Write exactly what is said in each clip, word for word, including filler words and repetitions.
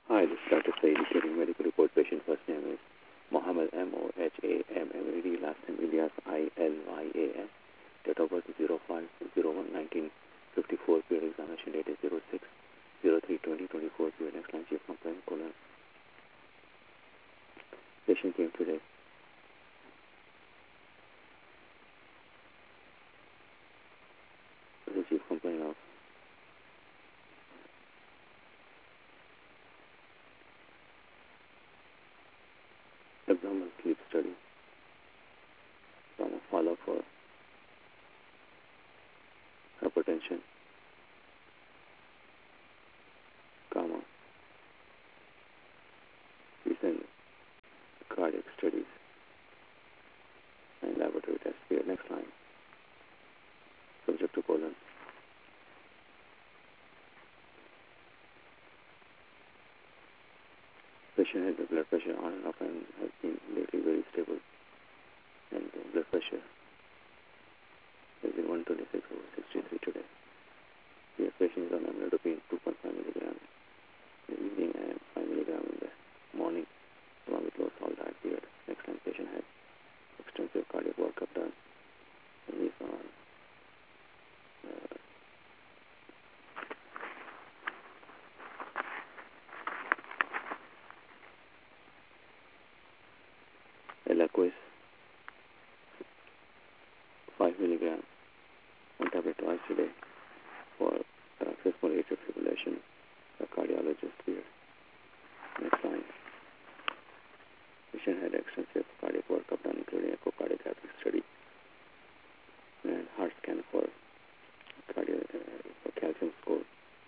Hi, this is Doctor Saeed giving medical report. Patient first name is Mohammed M O H A M M A D, last name Ilyas I L Y A S. Date of birth is zero five zero one nineteen fifty-four. Period examination date is zero six zero three twenty twenty-four. Period next line chief complaint colon. Patient came today. The chief complaint of abdominal sleep study. From a follow for hypertension, comma, recent cardiac studies and laboratory tests. Period next line. Subject to colon. Patient has the blood pressure on and off and has been lately very stable, and the blood pressure is in one twenty-six over sixty-three today. The patient is on amlodipine two point five milligram in the evening and five milligram in the morning, along with low salt diet. Period. Next time, patient had extensive cardiac workup done, and he's on uh, Eliquis five milligram, one tablet twice a day for paroxysmal atrial fibrillation. A cardiologist. Period. Next line. Patient had extensive cardiac workup done, including echocardiographic study and heart scan for cardio, uh, for calcium score.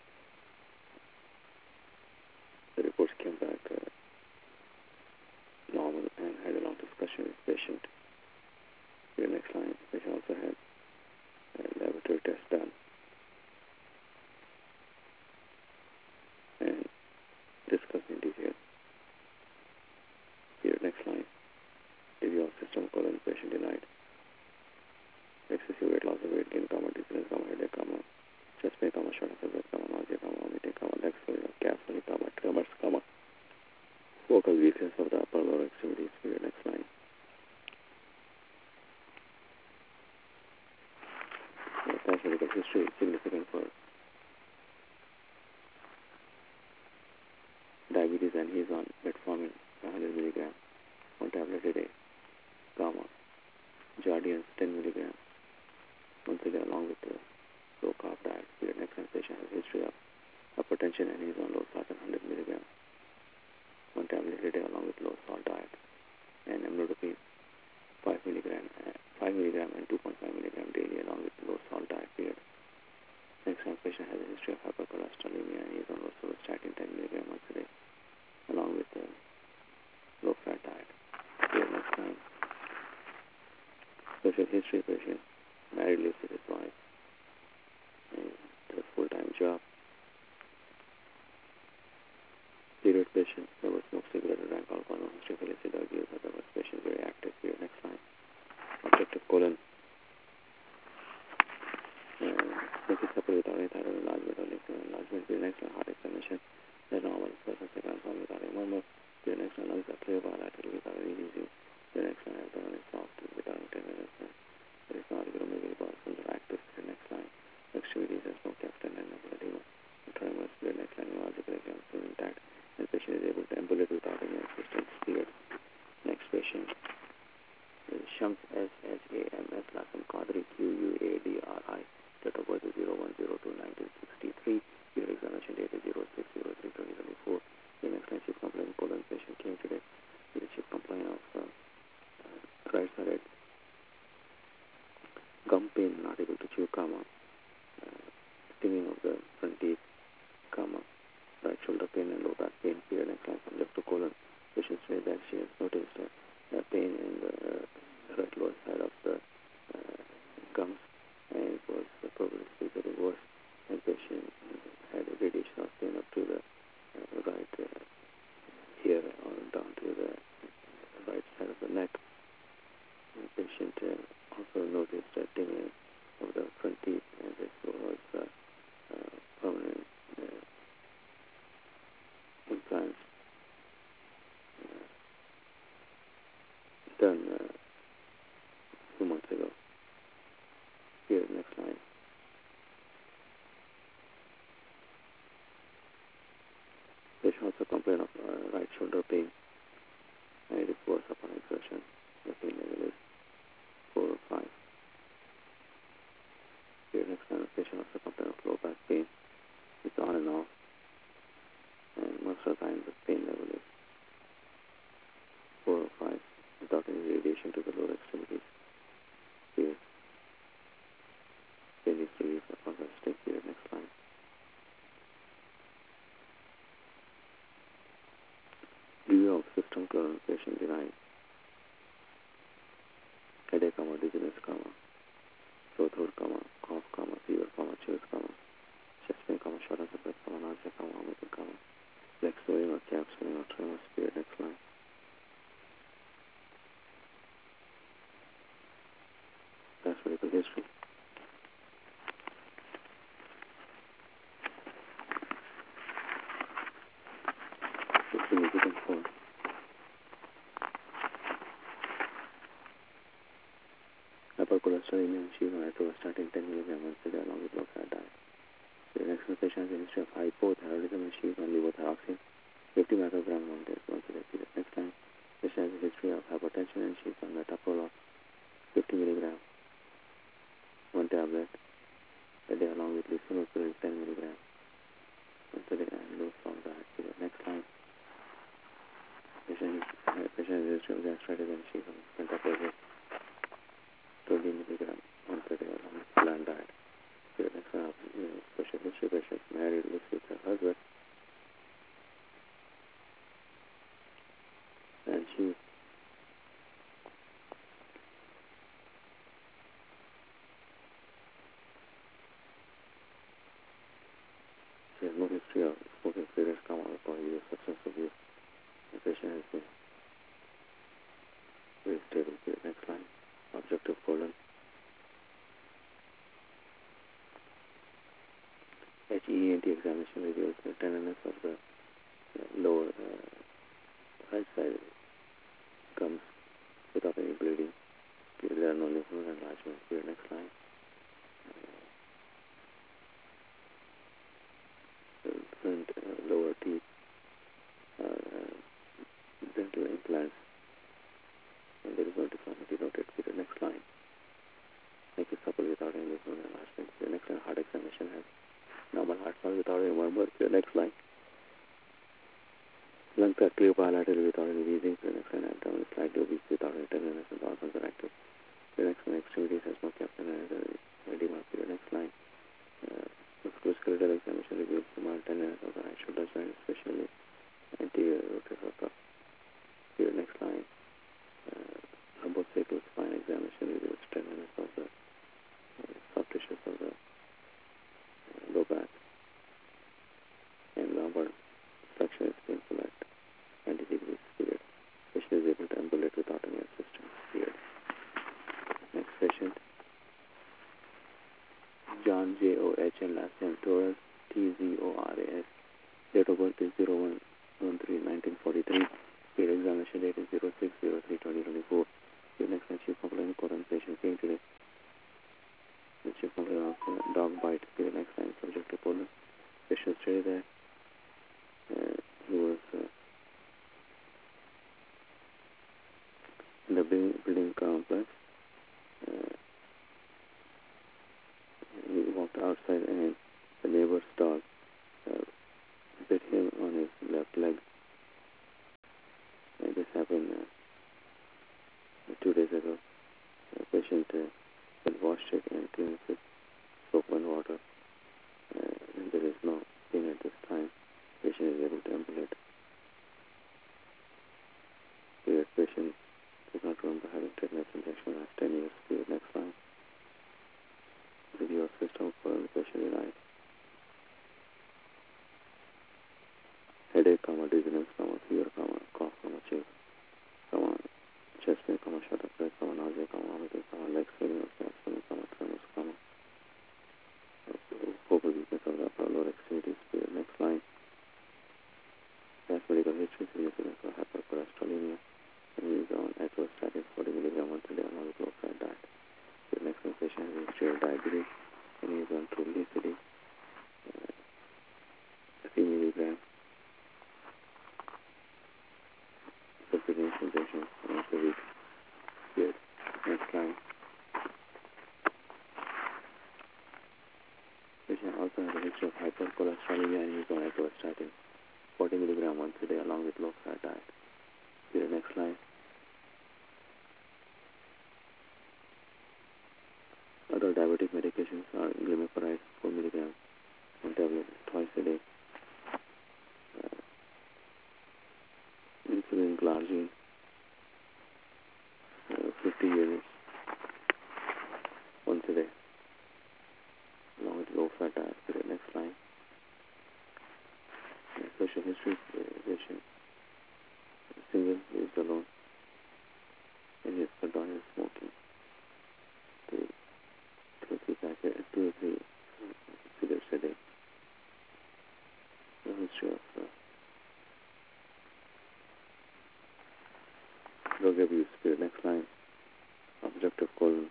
The reports came back uh, normal and had a long discussion with patient. The next line. Patient also had a laboratory test done and discussed in detail. Here, next line. Review of system colon. Patient denied excessive weight loss or weight gain, comma, dizziness, comma, headache, comma, chest pain, comma, shortness of breath, comma, nausea, comma, vomiting, comma, legs swelling, calf swelling, comma, tremors, comma, focal weakness of the upper lower extremities. Period. Next line. The past medical history is significant for diabetes, and he is on metformin one hundred milligram, one tablet a day, comma, Jardiance ten milligram, once a day, along with the low carb diet. Period. Next time, patient has a history of hypertension and he is on low salt one hundred milligram, one tablet a day, along with low salt diet, and amlodipine five milligram, uh, five milligram and two point five milligram daily, along with low salt diet. Period. Next time, patient has a history of hypercholesterolemia and he is on rosuvastatin ten milligram once a day, along with the low fat diet. Period. Next time, social history patient, married, lives with his wife, and does full-time job. Period. Patient never smokes cigarette or drank alcohol, no history of illicit drug use. Otherwise, patient very active. Period. Next line. Objective colon. This is coupled without any thyroid enlargement or lymph node enlargement. Period. Next line. Heart examination. The normal person second form without a murmur. Period. Next line. Lungs are clear bilateral without any disease. Period. Next line. Abdomen is soft without any tenderness. There is no acromegaly basins or active. Period. Next line. Extremities has no cleft and no edema. Tremors. Period. Next line. Neurological exam still intact, and patient is able to ambulate without any assistance. Period. Next patient is Shams S H A M S, last name Qadri Q U A D R I. Date of birth is zero one zero two nineteen sixty-three. Period examination date is zero six zero three twenty twenty-four. The next line chief complaint colon. Patient came today with a chief complaint of uh, uh, right side gum pain, not able to chew, comma, uh, stinging of the front teeth, comma, right shoulder done uh, two months ago. Here, next line. Patient also complained of uh, right shoulder pain, and it is worse upon exertion. The pain level is four or five. Here, next line. Patient also complained of low back pain. It's on and off, and most of the time the pain level is four or five without any radiation to the lower extremities. Here, pain is relief upon resting. Here, next line. Review of system clearance patient denied. Headache, comma, dizziness, comma, sore throat, comma, cough, comma, fever, comma, chills, comma, chest pain, comma, shortness of breath, comma, nausea, comma, vomiting, comma, leg swelling or calf swelling or tremors. Period. Next line. That's medical history. It's significant for hypercholesterolemia and achieved on atorvastatin ten milligrams once a day along with low-fat diet. The next patient has a history of hypothyroidism and achieved on levothyroxine fifty micrograms one day once a day. Period. Next time, patient has a history of hypertension and achieved on metoprolol fifty milligrams one tablet a day along with lisinopril ten milligrams once a day and low salt diet. Period. Next time, patient has patient has a history of gastritis and achieved on metoprolol twenty milligrams once a day along with bland diet. Period. Next one, you know, special history patient married, lives with her husband, and she she has no history of smoking cigarettes, comma, or use of substance abuse. The patient has been very stable. Period. Next line. Objective colon. H E E N T examination reveals the tenderness of the uh, lower uh, right side gums without any bleeding. Period. There are no lymph node enlargement. Period. Next line. Uh, front uh, lower teeth are uh, dental implants, and there is no deformity noted. Period. Next line. Make it supple without any lymph node enlargement. Period. Next line. Heart examination has normal heart sound without any murmur. Period. Next line. Lungs are clear bilateral without any wheezing. Period. Next line. Abdomen is slightly obese without any tenderness and organs are active. Period. Next line. Extremities has no capillary edema. Period. Next line. Uh, musculoskeletal examination reveals mild tenderness of the right shoulder joint, especially anterior rotator cuff. Period. Next line. Uh, lumbosacral spine examination reveals tenderness of the uh, soft tissues of the uh, low back, and lumbar flexion is painful at ninety degrees. Period. Patient is able to ambulate without any assistance. Period. Next patient. John J O H and last name Torres T Z O R A S. Date of birth is zero one three nineteen forty-three. Period. Examination date is zero six zero three twenty twenty-four. The next one, chief complaint current patient came today. The chief complaint of uh, dog bite. Period. Next time, subject to pollen. Patient stayed there. Uh, he was uh, in the building, building complex. Uh, he walked outside and the neighbor's dog uh, bit him on his left leg. And this happened uh, two days ago. The patient uh, had washed it and cleaned it with soap and water. Uh, and there is no pain at this time. Patient is able to ambulate. Period. Patient does not remember having tetanus injection last ten years. Period. Next line. Review of system for the patient denied. Headache, comma, dizziness, comma, fever, comma, cough, comma, chills, comma, chest pain, comma, short of breath, comma, nausea, comma, vomiting, comma, leg swelling or calf swelling, comma, tremors, comma, focal weakness of the upper lower extremities. Period. Next line. Past medical history significant for hypercholesterolemia and use on atorvastatin for history of hypercholesterolemia and use on atorvastatin, forty milligram once a day along with low-fat diet. See the next slide. Other diabetic medications are glimepiride, four milligram, one tablet twice a day. Uh, insulin glargine, uh, fifty units once a day, along with low-fat diet. See the next slide. Uh, social history, uh, patient, single, used alone, and he has cut down his smoking to two or three packets, two or three cigarettes a day. The history of uh, drug abuse. See the next line. Obstructive colon.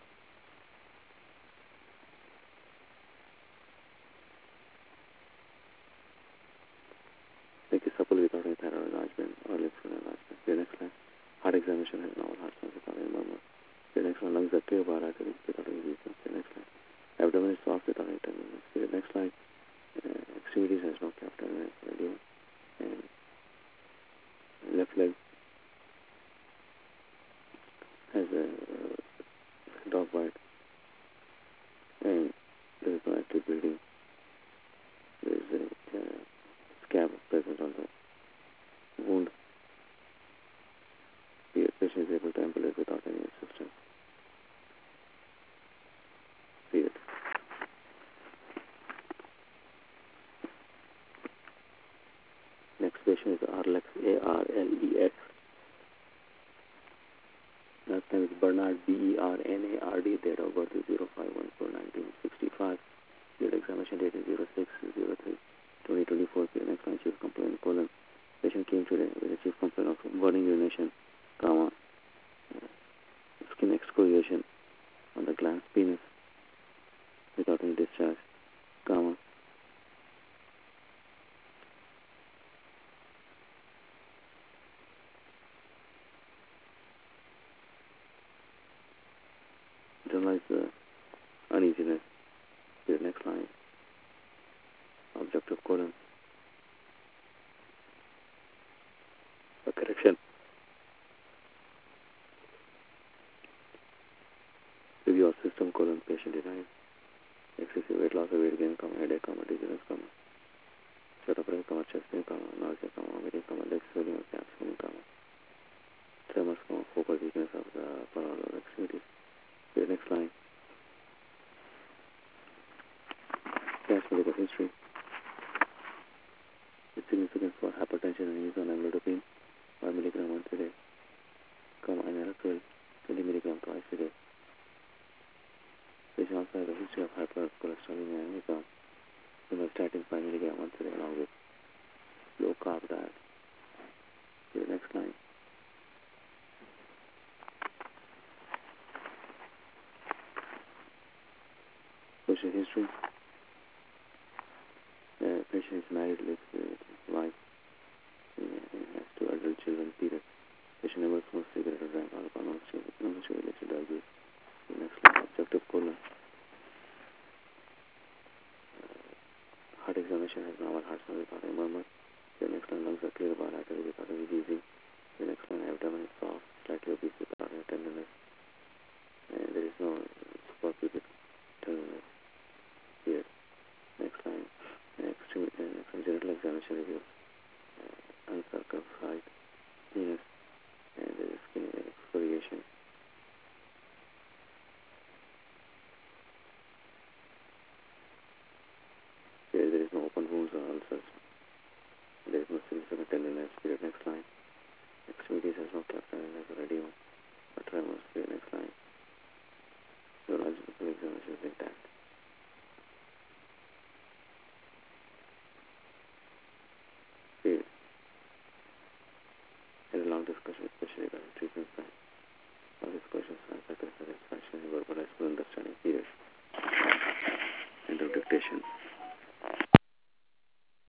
Make a supple without any thyroid enlargement or lymph node enlargement. See the next line. Heart examination has normal heart sounds without any murmur. See the next line. Lungs are clear, bilateral without any weakness. See the next line. Abdomen is soft without any tenderness. See the next line. Uh, extremities has no captain radio, and left leg has a uh, dog bite, and there is no active bleeding. There is a uh, scab present on the wound. The patient is able to ambulate without any assistance. See it. Next patient is Arlex, A R L E X. Last name is Bernard, B E R N A R D. Date of birth is zero five one four nineteen sixty-five. Field examination date is zero six zero three twenty twenty-four. Next line, chief complaint, colon. Patient came today with a chief complaint of burning urination, comma, skin excoriation on the glans penis without any discharge, comma, generalize the uneasiness. See the next line. Obstructive colon. A correction. Review of system, colon, patient denies. Excessive weight loss or weight gain, comma, headache, comma, dizziness, comma, shut up, comma, chest pain, comma, nausea, comma, vomiting, comma, leg swelling or calf swelling, comma, tremors, comma, focal weakness of the upper or extremities. See the next line. Past medical history. It's significant for hypertension and use on amlodipine, five milligram once a day, comma, and Enalapril, twenty milligram twice a day. Patient also has a history of hypercholesterolemia and is on simvastatin five milligram once a day along with low carb diet. See the next line. Social history. The patient is married, lives with his wife, and has two adult children, period. Patient never smokes cigarette or drank alcohol, no sugar related drug use. The next line. Obstructive colon. Heart examination has normal heart sound without any murmur. The next line. Lungs are clear, bilateral without any wheezing. The next line. Abdomen is soft, slightly obese without any tenderness. And there is no suprapubic tenderness here. Next line. Extreme, uh, next line. Genital examination review. Uh, uncircumcised penis, and there is skin excoriation. Here there is no open wounds or ulcers. There is no significant tenderness. Period. Next line. Extremities has no cleft and has a radio or tremors. Period. Next line. Urological examination is intact. Period. Had a long discussion, especially about treatment plan. All these questions are answered to satisfaction and verbal understanding. Period. End of dictation.